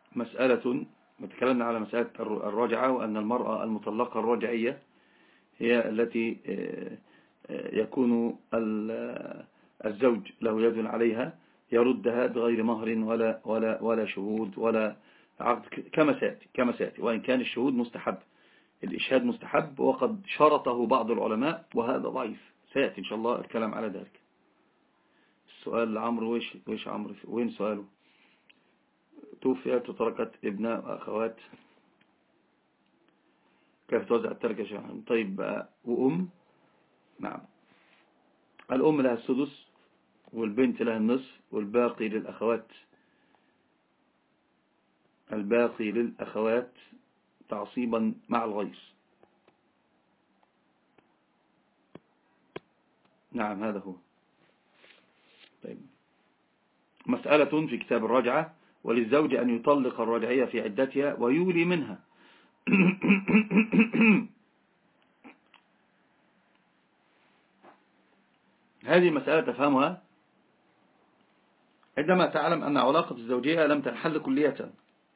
مسألة تكلمنا على مسألة الرجعة، وأن المرأة المطلقة الرجعية هي التي يكون الزوج له يد عليها يردها بغير مهر ولا شهود ولا عقد، كما سيأتي وإن كان الشهود مستحب، الإشهاد مستحب وقد شرطه بعض العلماء وهذا ضعيف، سيأتي إن شاء الله الكلام على ذلك. السؤال لعمرو، ويش عمرو وين سؤاله؟ توفيت وتركت ابناء وأخوات، كيف توزع التركة شيئا؟ طيب وأم؟ نعم، الأم لها السدس والبنت لها النصف والباقي للأخوات، الباقي للأخوات تعصيبا مع الغير. نعم هذا هو. طيب. مسألة في كتاب الرجعة: وللزوج أن يطلق الرجعية في عدتها ويولي منها. هذه مسألة تفهمها عندما تعلم أن علاقة الزوجية لم تنحل كلية،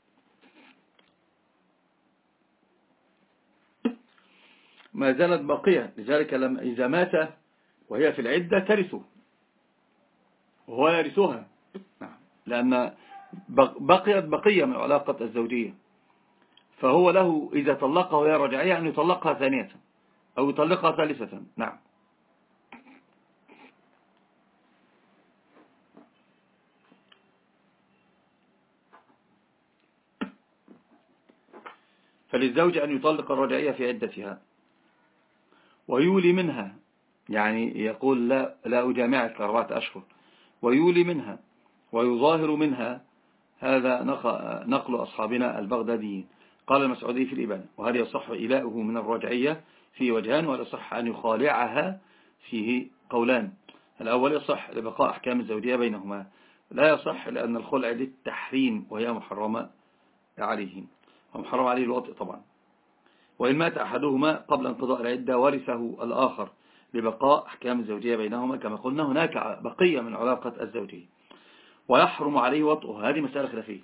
ما زالت باقية، لذلك إذا مات وهي في العدة ترثه وهو يرثها، لأن بقيت بقية من علاقة الزوجية، فهو له إذا طلقها وهي رجعية أن يطلقها ثانية أو يطلقها ثالثة. نعم. فللزوج أن يطلق الرجعية في عدتها ويولي منها، يعني يقول لا أجامعك 4 أشهر، ويولي منها ويظاهر منها. هذا نقل أصحابنا البغداديين. قال المسعودي في الإبانة: وهل يصح إيلاؤه من الرجعية؟ في وجهان، ولا يصح أن يخالعها فيه قولان. الأول يصح لبقاء أحكام الزوجية بينهما، لا يصح لأن الخلع للتحريم وهي محرمة عليهم، ومحرم عليه الوطء طبعا. وإن مات أحدهما قبل انقضاء العدة ورثه الآخر لبقاء أحكام الزوجية بينهما، كما قلنا هناك بقية من علاقة الزوجية، ويحرم عليه وطئه. هذه مسألة خلافية،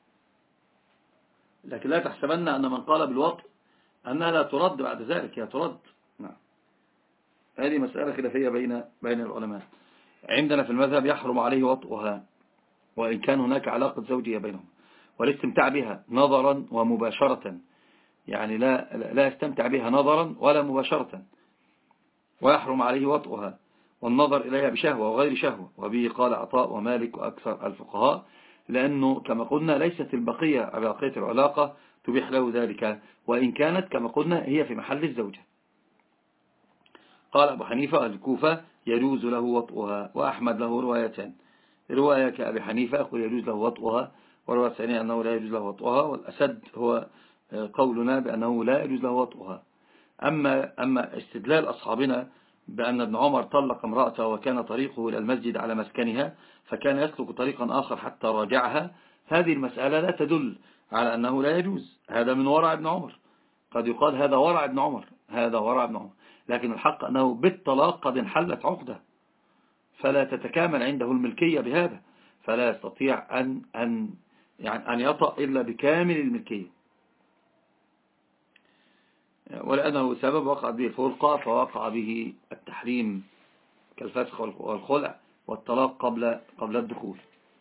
لكن لا تحسبن أن من قال بالوطء أنها لا ترد بعد ذلك، هي ترد. نعم. هذه مسألة خلافية بين العلماء. عندنا في المذهب يحرم عليه وطئها وإن كان هناك علاقة زوجية بينهم، والاستمتاع بها نظرا ومباشرة، يعني لا يستمتع بها نظرا ولا مباشرة. ويحرم عليه وطئها والنظر إليها بشهوة وغير شهوة، وبه قال عطاء ومالك وأكثر الفقهاء، لأنه كما قلنا ليست بقية العلاقة تبيح له ذلك، وإن كانت كما قلنا هي في محل الزوجة. قال أبو حنيفة الكوفة: يجوز له وطئها، وأحمد له روايتان: رواية كأبي حنيفة يقول يجوز له وطئها، ورواية ثانية أنه لا يجوز له وطئها، والأسد هو قولنا بأنه لا يجوز له وطئها. أما استدلال أصحابنا بأن ابن عمر طلق امرأته وكان طريقه إلى المسجد على مسكنها فكان يسلك طريقا آخر حتى راجعها، هذه المسألة لا تدل على أنه لا يجوز. هذا من ورع ابن عمر، قد يقال هذا ورع ابن عمر، لكن الحق أنه بالطلاق قد انحلت عقده، فلا تتكامل عنده الملكية بهذا، فلا يستطيع أن يطأ إلا بكامل الملكية، ولأنه سبب وقع به الفرقة فوقع به التحريم كالفسخ والخلع والطلاق قبل الدخول.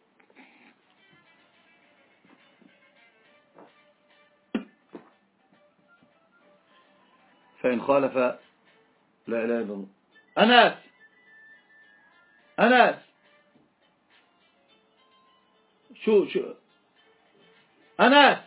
فإن خالف لا إله إلا الله. أناس شو أناس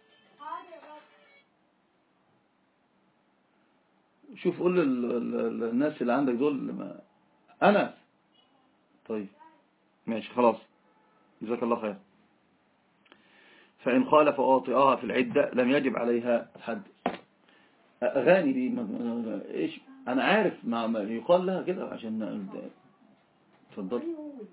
شوف قول للناس اللي عندك دول أناس. طيب ماشي خلاص، جزاك الله خير. فإن خالف واطئها في العدة لم يجب عليها الحد. أغاني دي إيش أنا عارف ما يقال لها كده عشان تفضل.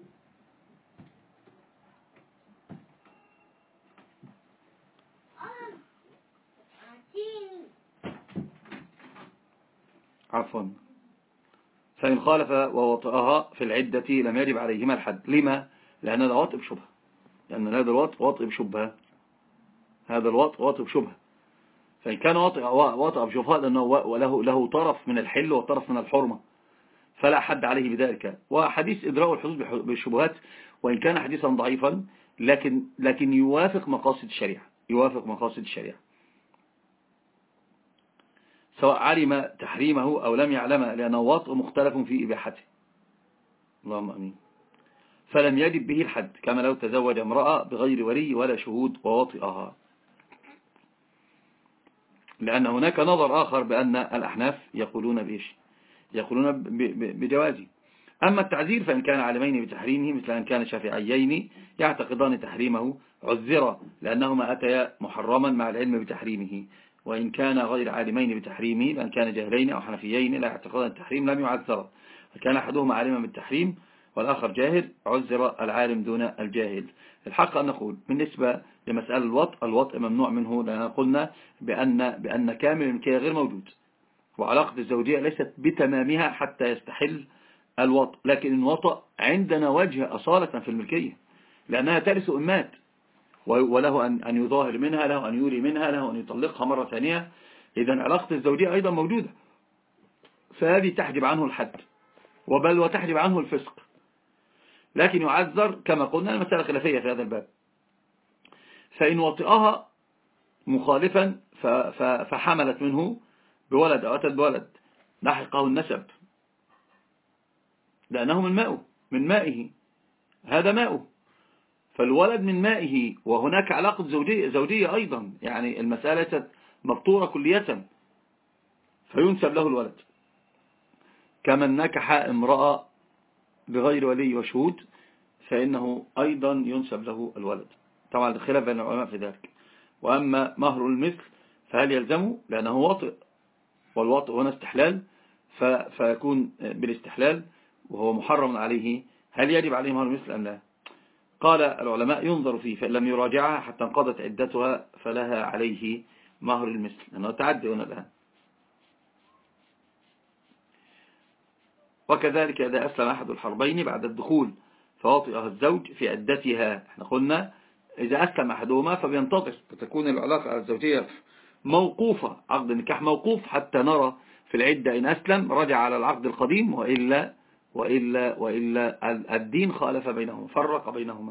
عفوا. فإن خالف ووطئها في العدة لم يجب عليهما الحد. لما؟ لأن هذا وطئ بشبهة، لأن هذا الوطئ وطئ بشبهة. هذا الوطء وطء بشبهة. فإن كان وطء بشبهة لأنه له طرف من الحل وطرف من الحرمة فلا حد عليه بذلك. وحديث إدراء الحدود بالشبهات وإن كان حديثا ضعيفا لكن يوافق مقاصد الشريعة، يوافق مقاصد الشريعة، سواء علم تحريمه أو لم يعلمه، لأنه وطء مختلف في إباحته. اللهم أمين. فلم يجب به الحد كما لو تزوج امرأة بغير ولي ولا شهود ووطئها، لأن هناك نظر آخر بأن الأحناف يقولون بإيش؟ يقولون بجوازه. أما التعزير فإن كان عالمين بتحريمه مثل أن كان شافعيين يعتقدان تحريمه عذرا لأنهما أتيا محرما مع العلم بتحريمه، وإن كان غير عالمين بتحريمه لأن كان جاهلين أو حنفيين لا يعتقدان التحريم لم يعذرا، وكان أحدهما عالما بالتحريم والآخر جاهل عذر العالم دون الجاهل. الحق أن نقول بالنسبة لمسألة الوطء ممنوع منه، لأن قلنا بأن كامل الملكية غير موجود، وعلاقة الزوجية ليست بتمامها حتى يستحل الوطء، لكن الوطء عندنا وجه أصالة في الملكية لأنها ترث أمات، وله أن يظاهر منها، له أن يولي منها، له أن يطلقها مرة ثانية. إذن علاقة الزوجية أيضا موجودة، فهذه تحجب عنه الحد وبل وتحجب عنه الفسق، لكن يعذر كما قلنا. المسألة خلافية في هذا الباب. فإن وطئها مخالفا فحملت منه بولد أو أتت بولد لحقه النسب لأنه من مائه، هذا ماؤه، فالولد من مائه، وهناك علاقة زوجية أيضا، يعني المسألة مبطورة كلية، فينسب له الولد كمن نكح امرأة بغير ولي وشهود فإنه أيضا ينسب له الولد. طبعا الخلاف بين العلماء في ذلك. وأما مهر المثل فهل يلزمه لأنه وطئ، والوطئ هنا استحلال، فيكون بالاستحلال وهو محرم عليه، هل يجب عليه مهر المثل أم لا؟ قال العلماء ينظر فيه، فإن لم يراجعها حتى انقضت عدتها فلها عليه مهر المثل، لأنه تعدي هنا الآن. وكذلك إذا أسلم أحد الحربين بعد الدخول فوطئها الزوج في عدتها، احنا قلنا إذا أسلم أحدهما فبينتظر فتكون العلاقة الزوجية موقوفة، عقد النكاح موقوف حتى نرى في العدة إن أسلم رجع على العقد القديم، وإلا الدين خالف بينهما، فرق بينهما.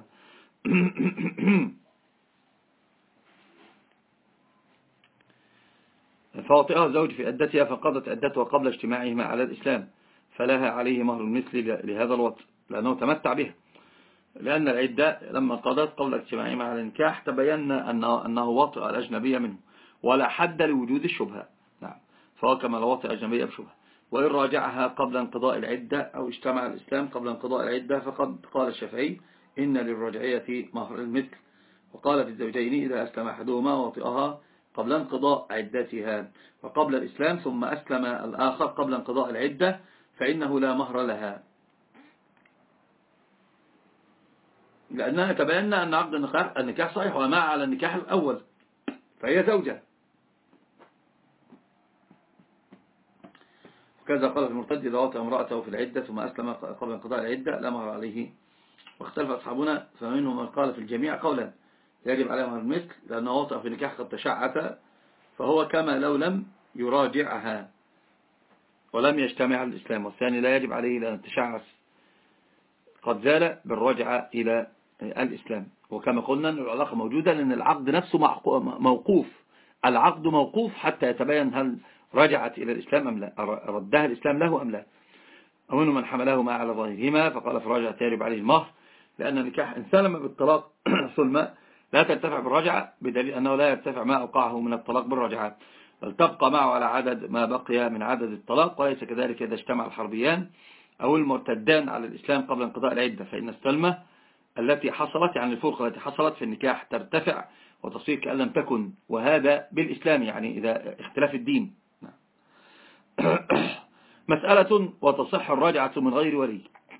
فوطئها الزوج في عدتها فقضت عدتها قبل اجتماعهما على الإسلام فلها عليه مهر المثل لهذا الوطء لأنه تمتع بها، لأن العدة لما قضت قبل اجتماعهما على النكاح تبين أنه وطئ الأجنبية منه ولا حد لوجود الشبهة. نعم، فهو كما لو وطئ أجنبية بشبهة. وإن راجعها قبل انقضاء العدة أو اجتمع الإسلام قبل انقضاء العدة فقد قال الشافعي إن للرجعية مهر المثل، وقال في الزوجين إذا أسلم أحدهما وطئها قبل انقضاء عدتها وقبل الإسلام ثم أسلم الآخر قبل انقضاء العدة فإنه لا مهر لها، لأننا تبينا أن عقد النكاح صحيح وما على النكاح الأول فهي زوجة. وكذا قال المرتد إذا وطئ امرأته في العدة ثم أسلم قبل انقضاء العدة لا مهر عليه. واختلف أصحابنا فمنهم من قال في الجميع قولا يجب عليه مهر المثل لأنه وطئ في نكاح قد تشعث فهو كما لو لم يراجعها ولم يجتمع الإسلام، والثاني لا يجب عليه لأن التشعث قد زال بالرجعة إلى الإسلام. وكما قلنا أن العلاقة موجودة لأن العقد نفسه موقوف، العقد موقوف حتى يتبين هل رجعت إلى الإسلام أم لا، ردها الإسلام له أم لا. ومنهم من حمله ما على ظاهرهما فقال فرجعت يجب عليه المهر، لأن النكاح إن سلم بالطلاق ثم لا ترتفع بالرجعة بدليل أنه لا يرتفع ما أوقعه من الطلاق بالرجعة، بل تبقى معه على عدد ما بقي من عدد الطلاق. وليس كذلك إذا اجتمع الحربيان أو المرتدان على الإسلام قبل انقضاء العدة، فإن السلمة التي حصلت يعني الفرقة التي حصلت في النكاح ترتفع وتصير كأن لم تكن، وهذا بالإسلام يعني إذا اختلاف الدين. مسألة وتصح الرجعة من غير ولي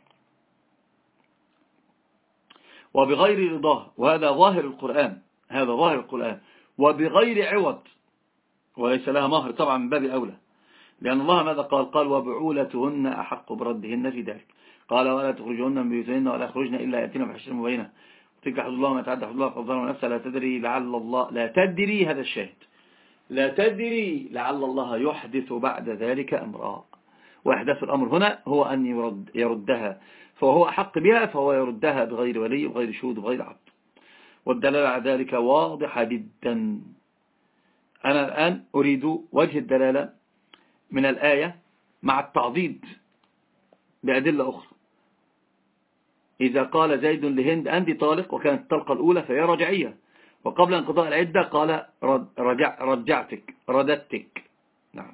وبغير رضاه، وهذا ظاهر القرآن، هذا ظاهر القرآن، وبغير عوض وليس لها مهر طبعا من باب أولى، لأن الله ماذا قال وبعولتهن أحق بردهن في ذلك، قال ولا تخرجهن من بيوتهن ولا يخرجن إلا يأتين بحشر مبينة تلك حدود الله ما يتعدى حدود الله فظلم نفسه لا تدري لعل الله لا تدري هذا الشاهد لا تدري لعل الله يحدث بعد ذلك أمرا. وإحداث الأمر هنا هو أن يردها، فهو أحق بها فهو يردها بغير ولي وبغير شهود وبغير عقد. والدلالة على ذلك واضحة جدا. أنا الآن أريد وجه الدلالة من الآية مع التعضيد بأدلة أخرى. إذا قال زيد لهند أنت طالق وكانت الطلقة الأولى فهي رجعية، وقبل انقضاء العدة قال رجعتك رددتك. نعم،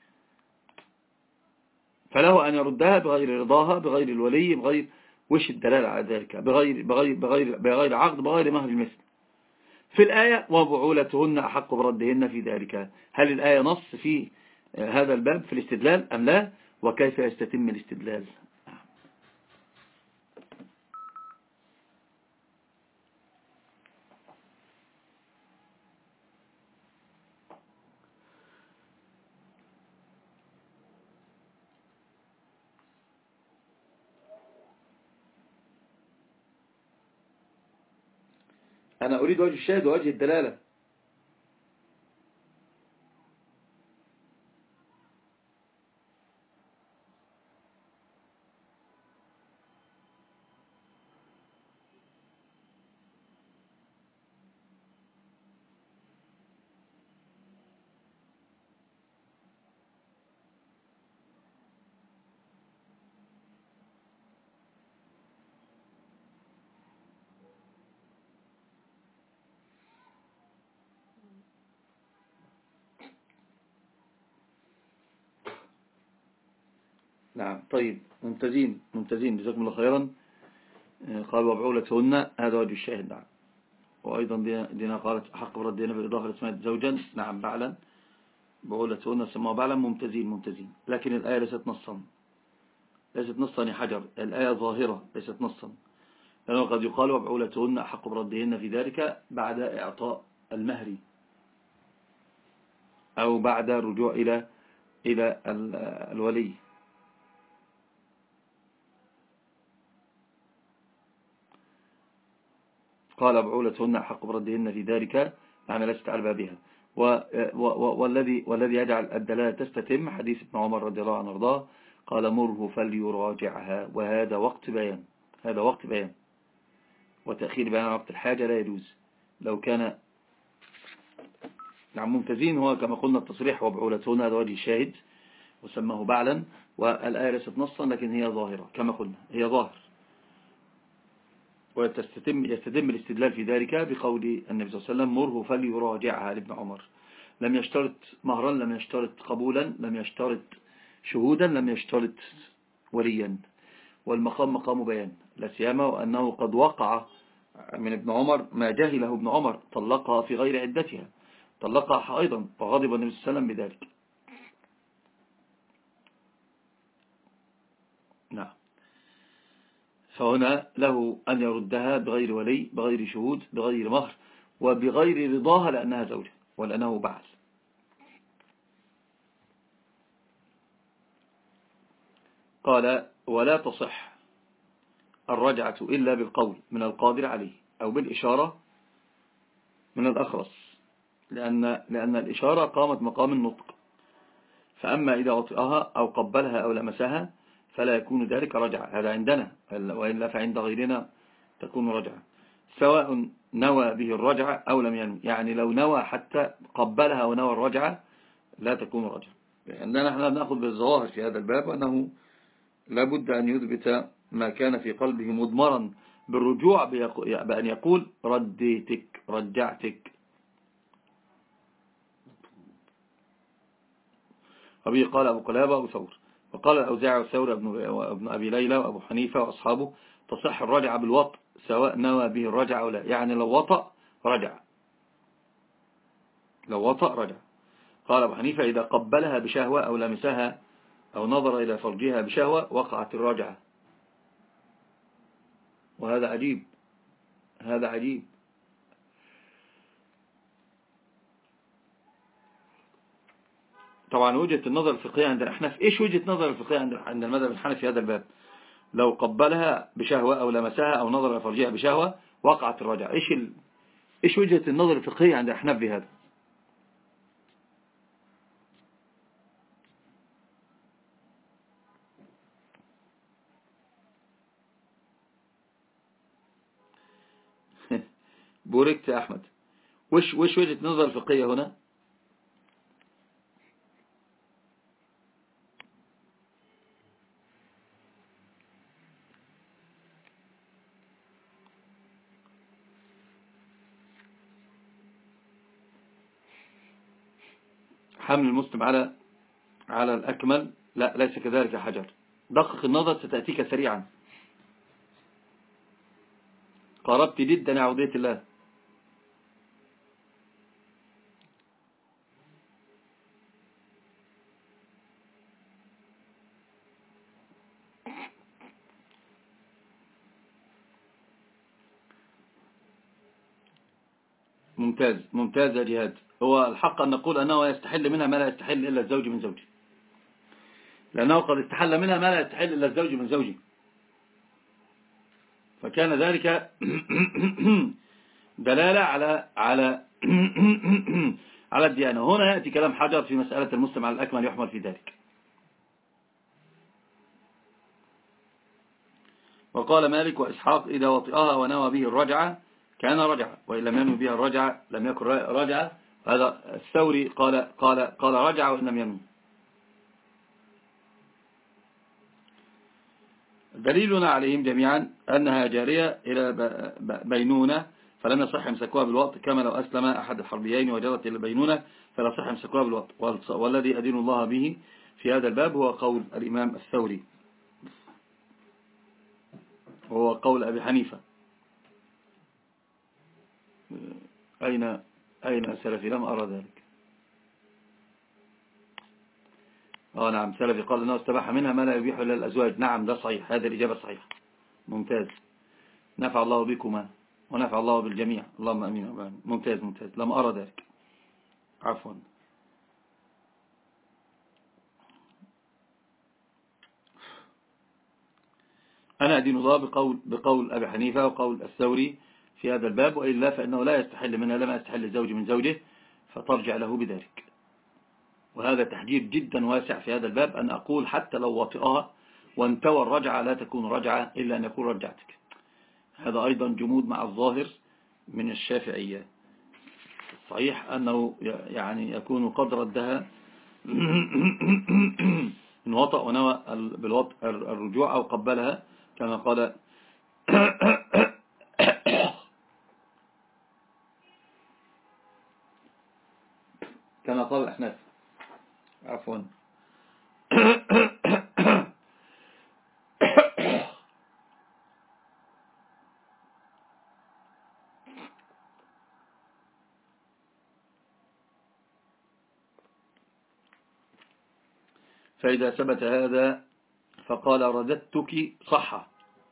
فله أن يردها بغير رضاها بغير الولي بغير وش الدلالة على ذلك بغير عقد بغير مهر المثل. في الآية وبعولتهن أحق بردهن في ذلك. هل الآية نص في هذا الباب في الاستدلال أم لا؟ وكيف يستتم الاستدلال؟ أنا أريد وجه الشاهد ووجه الدلالة. نعم طيب، ممتازين جزاكم الله خيرا. قال وبعولتهن هذا وجه الشاهد. نعم. وأيضا دينا قالت حق بردهن بالإضافة لاسمها زوجا. نعم بعلا، بعولتهن سموها بعلا. ممتازين. لكن الآية ليست نصا يا حجر. الآية ظاهرة ليست نصا، لأنه قد يقال وبعولتهن أحق بردهن في ذلك بعد إعطاء المهر أو بعد الرجوع إلى الولي. قال بعولتهن أحق بردهن في ذلك، يعني لست على بابها. والذي يجعل الدلالة تستتم حديث ابن عمر رضي الله عنه وارضاه قال مره فليراجعها، وهذا وقت بيان وتأخير بيان وقت الحاجة لا يجوز. لو كان نعم ممتازين، هو كما قلنا التصريح وبعولتهن هذا وجه شاهد وسماه بعلا. والآية ليست نصا لكن هي ظاهرة كما قلنا، هي ظاهر. يستتم الاستدلال في ذلك بقول النبي صلى الله عليه وسلم مره فليراجعها لابن عمر. لم يشترط مهرا، لم يشترط قبولا، لم يشترط شهودا، لم يشترط وليا. والمقام مقام بيان، لا سيما وأنه قد وقع من ابن عمر ما جهله ابن عمر، طلقها في غير عدتها، طلقها حائضا، فغضب النبي صلى الله عليه وسلم بذلك. نعم، فهنا له أن يردها بغير ولي بغير شهود بغير مهر وبغير رضاها لأنها زوجة ولأنه بعل. قال ولا تصح الرجعة إلا بالقول من القادر عليه أو بالإشارة من الأخرس، لأن الإشارة قامت مقام النطق. فأما إذا وطئها أو قبلها أو لمسها فلا يكون ذلك رجعة، هذا عندنا، وإلا فعند غيرنا تكون رجعة، سواء نوى به الرجعة أو لم ينوي. يعني لو نوى حتى قبلها ونوى الرجعة لا تكون رجعة. لأننا نحن نأخذ بالظواهر في هذا الباب، أنه لابد أن يثبت ما كان في قلبه مضمرا بالرجوع بأن يقول رديتك رجعتك. وبه قال أبو قلابة أبو ثور، وقال الأوزاعي والثور ابن أبي ليلى وأبو حنيفة وأصحابه تصح الرجعة بالوطء سواء نوى به الرجعة أو لا. يعني لو وطأ رجع، قال أبو حنيفة إذا قبلها بشهوة أو لمسها أو نظر إلى فرجها بشهوة وقعت الرجعة. وهذا عجيب. طبعا وجهة النظر الفقهية عند الأحناف، إيش وجهة النظر الفقهية عند المذهب الحنفي في هذا الباب؟ لو قبلها بشهوة أو لمسها أو نظر إلى فرجها بشهوة وقعت الرجعة. إيش وجهة النظر الفقهية عند الأحناف بهذا؟ بوركت يا أحمد. وش وجهة النظر الفقهية هنا؟ حمل المسلم على الأكمل، لا ليس كذلك يا حجر، دقق النظر ستأتيك سريعا. قربت جدا يا عودية الله. ممتاز ممتاز يا جهاد. هو الحق أن نقول أنه يستحل منها ما لا يستحل إلا الزوج من زوجه، لأنه قد استحل منها ما لا يستحل إلا الزوج من زوجه، فكان ذلك دلالة على على الديانة. هنا يأتي كلام حجر في مسألة المسلم على الأكمل يحمل في ذلك. وقال مالك وإسحاق إذا وطئها ونوى به الرجعة كان رجعة، وإن لم ينوي بها الرجعة لم يكن رجعة. هذا الثوري قال رجعة وإن لم ينوي. دليلنا عليهم جميعا أنها جارية إلى بينونة، فلم يصح يمسكوها بالوقت، كما لو أسلم أحد الحربيين وجرت إلى بينونة فلا صح يمسكوها بالوقت. والذي أدين الله به في هذا الباب هو قول الإمام الثوري، وهو قول أبي حنيفة. أين سلفي؟ لم أرى ذلك. نعم سلفي قال أنه استباح منها ما لا يبيح إلا الأزواج. نعم ده صحيح، هذه الإجابة صحيحة. ممتاز، نفع الله بكما ونفع الله بالجميع، اللهم أمين. ممتاز ممتاز، لم أرى ذلك، عفوا. أنا أدين الله بقول أبي حنيفة وقول الثوري في هذا الباب، وإلا فإنه لا يستحل منها لما يستحل الزوج من زوجه، فترجع له بذلك. وهذا تحجير جدا واسع في هذا الباب، أن أقول حتى لو وطئها وانتوى الرجعة لا تكون رجعة إلا أن يكون رجعتك. هذا أيضا جمود مع الظاهر من الشافعية. صحيح أنه يعني يكون قد ردها إن وطأ ونوى بالوطء الرجوع أو قبلها كما قال كما قال الأحناف، عفوا. فإذا ثبت هذا فقال رددتك صح،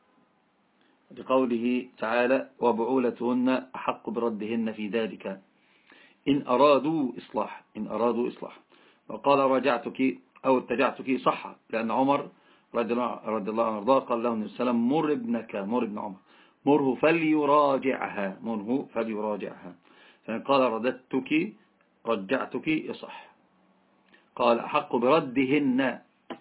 لقوله تعالى وبعولتهن أحق بردهن في ذلك إن أرادوا إصلاح. وقال رجعتك أو اتجعتك صح، لأن عمر رضي الله عنه وارضاه قال له النبي صلى الله عليه وسلم مر ابن عمر مره فليراجعها. فإن قال رددتك رجعتك يصح. قال أحق بردهن.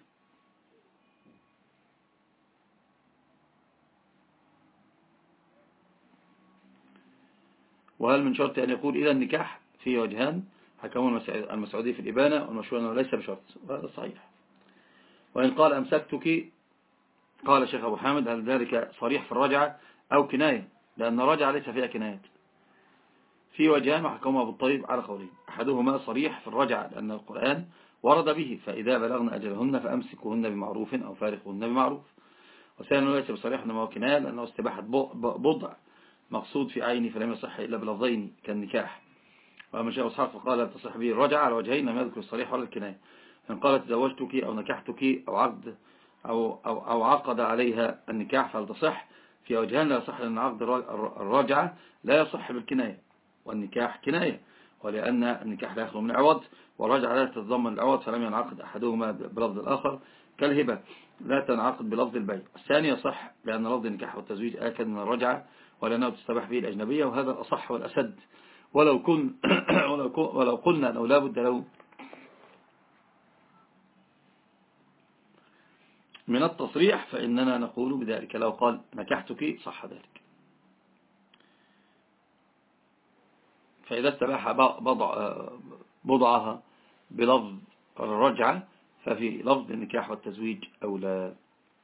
وهل من شرط أن يقول إلى النكاح؟ في وجهان، حكمه المسعودي في الإبانة، والمشهور أنه ليس بشرط، وهذا صحيح. وإن قال أمسكتك، قال الشيخ أبو حامد هل ذلك صريح في الرجعة أو كناية؟ لأن الرجعة ليس فيها كنايات. في وجهان وحكمه أبو الطيب على قولين، أحدهما صريح في الرجعة لأن القرآن ورد به فإذا بلغن أجلهن فأمسكوهن بمعروف أو فارقوهن بمعروف. وثانيا ليس بصريح أنه هو كناية لأنه استباحة بضع مقصود في عيني فلم يصح إلا بلفظين كالنكاح. وأما شيخ إسحاق فقال لا تصح به الرجعة على وجهين لم يذكر الصريح ولا الكناية. إن قالت تزوجتك أو نكحتك أو عقد عليها النكاح فهل تصح؟ في وجهان لا يصح، لأن عقد الرجعة لا يصح بالكناية، والنكاح كناية، ولأن النكاح لا يخلو من عوض، والرجعة لا تتضمن العوض، فلم ينعقد أحدهما بلفظ الآخر، كالهبة لا تنعقد بلفظ البيع. الثاني يصح لأن لفظ النكاح والتزويج آكد من الرجعة، ولأنه تستباح به الأجنبية، وهذا الأصح والأسد. ولو ولو قلنا أنه لا بد له من التصريح فإننا نقول بذلك. لو قال نكحتك صح ذلك. فإذا استباح بضعها بلفظ الرجعة ففي لفظ النكاح والتزويج أو لا.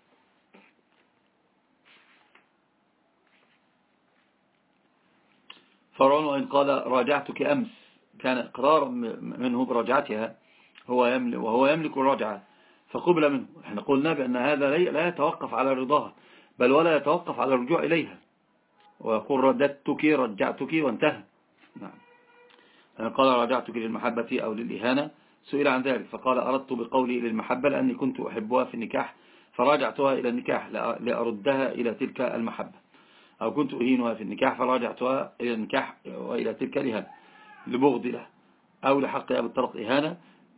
فرعون وإن قال راجعتك أمس كان إقرارا منه براجعتها وهو يملك الرجعة فقبل منه. احنا قلنا بأن هذا لا يتوقف على رضاها بل ولا يتوقف على الرجوع إليها، ويقول رددتك رجعتك وانتهى. نعم. قال راجعتك للمحبة أو للإهانة سئل عن ذلك فقال أردت بقولي للمحبة لأني كنت أحبها في النكاح فراجعتها إلى النكاح لأردها إلى تلك المحبة، أو كنت أهينها في النكاح فراجعتها إلى النكاح وإلى تلك الإهانة لبغض له، أو لحقها بالطلاق إهانة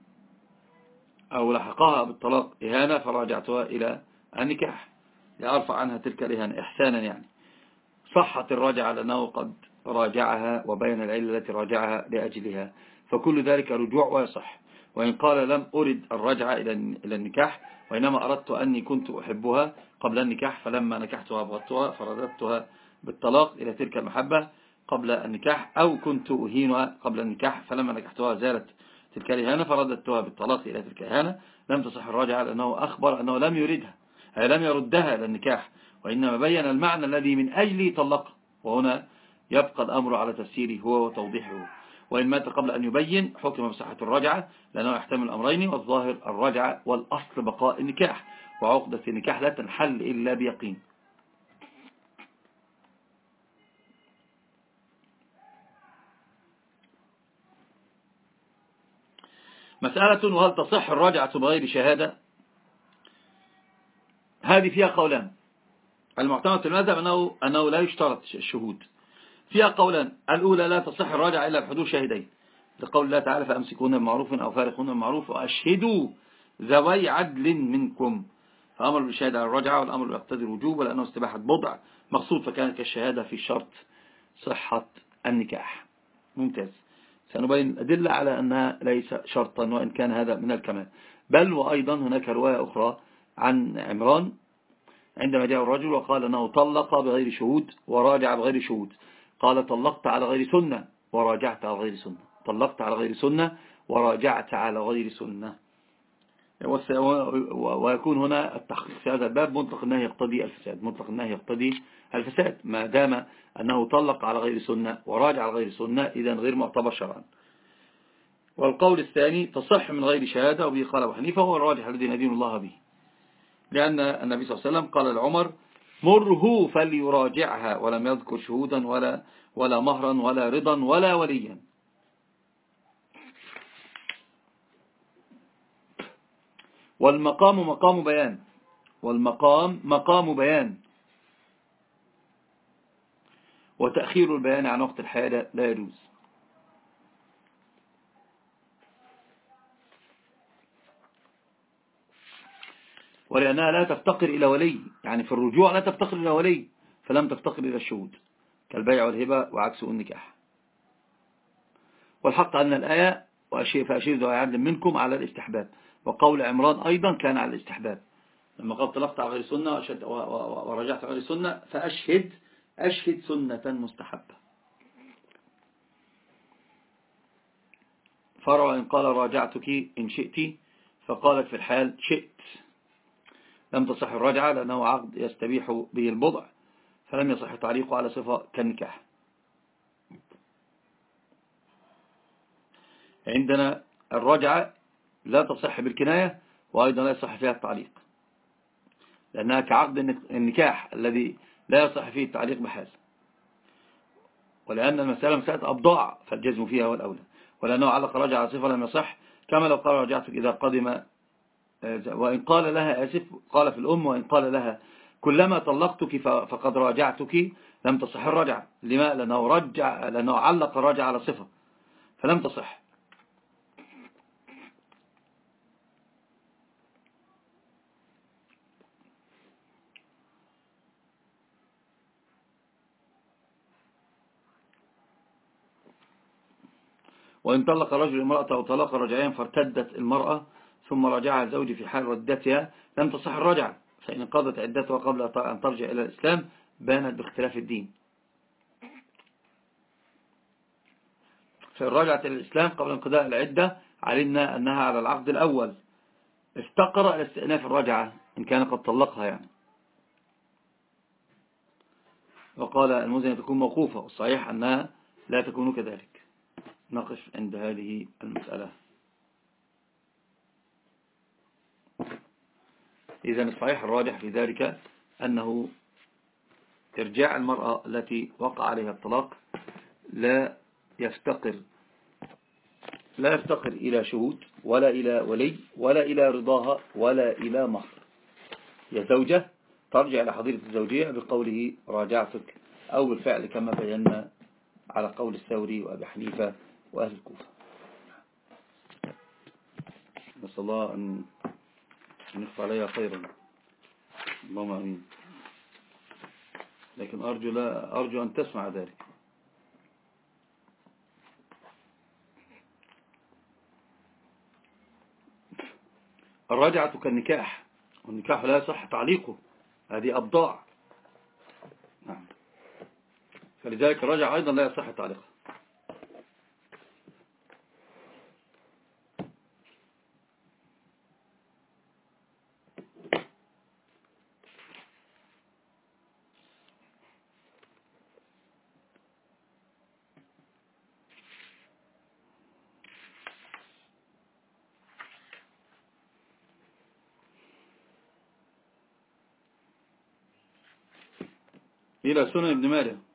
أو لحقها بالطلاق إهانة فراجعتها إلى النكاح لأرفع عنها تلك الإهانة إحسانا. يعني صحت الرجعة لأنه قد راجعها وبين العلة التي راجعها لأجلها، فكل ذلك رجوع ويصح. وإن قال لم أرد الرجعة إلى النكاح وإنما أردت أني كنت أحبها قبل النكاح فلما نكحتها أبغضتها فرددتها بالطلاق إلى تلك المحبة قبل النكاح، أو كنت أهينها قبل النكاح فلما نكحتها زالت تلك الإهانة فرددتها بالطلاق إلى تلك الإهانة، لم تصح الرجعة لأنه أخبر أنه لم يردها أي لم يردها إلى النكاح، وإنما بين المعنى الذي من أجله طلقها، وهنا يبقى الأمر على تفسيره هو وتوضيحه. وإن مات قبل أن يبين حكم بصحة الرجعة لأنه يحتمل الأمرين، والظاهر الرجعة والأصل بقاء النكاح، وعقدة النكاح لا تنحل إلا بيقين. مسألة وهل تصح الرجعة بغير شهادة؟ هذه فيها قولان. المعتمد في المذهب أنه لا يشترط الشهود. فيها قولان، الأولى لا تصح الرجعة إلا بحضور شاهدين لقول الله تعالى فأمسكون بمعروف أو فارقون بمعروف وأشهدوا ذوي عدل منكم، فأمر بالشهادة على الرجعة والأمر يقتضي الوجوب ولأنه استباحة بضع مقصود فكانت كالشهادة في شرط صحة النكاح. ممتاز. سنبين الأدلة على أنها ليس شرطا وإن كان هذا من الكمال. بل وأيضا هناك رواية أخرى عن عمران عندما جاء الرجل وقال أنه طلق بغير شهود وراجع بغير شهود، قال طلقت على غير سنة وراجعت على غير سنة، طلقت على غير سنة وراجعت على غير سنة. ويكون هنا التحقيق في هذا الباب مطلق النهي يقتضي الفساد، مطلق النهي يقتضي الفساد ما دام أنه طلق على غير سنة وراجع على غير سنة إذن غير معتبر شرعا. والقول الثاني تصح من غير شهادة، وبه قال أبو حنيفة هو الراجح الذي ندين الله به، لأن النبي صلى الله عليه وسلم قال لعمر مره فليراجعها ولم يذكر شهودا ولا مهرا ولا رضا ولا وليا. والمقام مقام بيان، والمقام مقام بيان، وتأخير البيان عن وقت الحاجة لا يجوز. ولأنها لا تفتقر إلى ولي، يعني في الرجوع لا تفتقر إلى ولي فلم تفتقر إلى الشهود كالبيع والهبة وعكسه النكاح. والحق أن الآية فأشير ذوي عدل منكم على الاستحباب، وقول عمران أيضا كان على الاستحباب لما قال طلقت على غير سنة ورجعت على غير سنة أشهد سنة مستحبة. فرع إن قال راجعتك إن شئت فقالت في الحال شئت لم تصح الرجعة لأنه عقد يستبيح به البضع فلم يصح تعليقه على صفة كالنكاح. عندنا الرجعة لا تصح بالكناية وأيضا لا يصح فيها التعليق لأنها كعقد النكاح الذي لا يصح فيه التعليق بحال، ولأن المسألة مسألة أبضاع فالجزم فيها والأولى، ولأنه علق رجع على صفة لم يصح كما لو قال رجعتك إذا قدم، وإن قال لها آسف قال في الأم وإن قال لها كلما طلقتك فقد راجعتك لم تصح الرجعة. لما؟ لأنه علق الرجع على صفة فلم تصح. وإن طلق رجل امرأته طلاقا رجعيا فارتدت المرأة ثم رجعها الزوج في حال ردتها لم تصح الرجعة، فإن انقضت عدتها قبل أن ترجع إلى الإسلام بانت باختلاف الدين. فإن رجعت إلى الإسلام قبل انقضاء العدة علمنا أنها على العقد الأول، افتقر إلى استئناف الرجعة إن كان قد طلقها يعني. وقال المزني تكون موقوفة، والصحيح أنها لا تكون كذلك. نقف عند هذه المسألة. إذن الصحيح الراجح في ذلك أنه إرجاع المرأة التي وقع عليها الطلاق لا يفتقر إلى شهود ولا إلى ولي ولا إلى رضاها ولا إلى مهر. يا زوجة ترجع إلى حضيرة الزوجية بقوله راجعتك، أو بالفعل كما بينا على قول الثوري وأبي حنيفة وأهل الكوفة. نسأل الله أن يخفى عليها خيرا، اللهم أمين. لكن أرجو أن تسمع ذلك. الرجعة كالنكاح، والنكاح لا يصح تعليقه، هذه أبضاع. نعم. فلذلك الرجعة أيضا لا يصح تعليقها. إلى سنن ابن ماجه.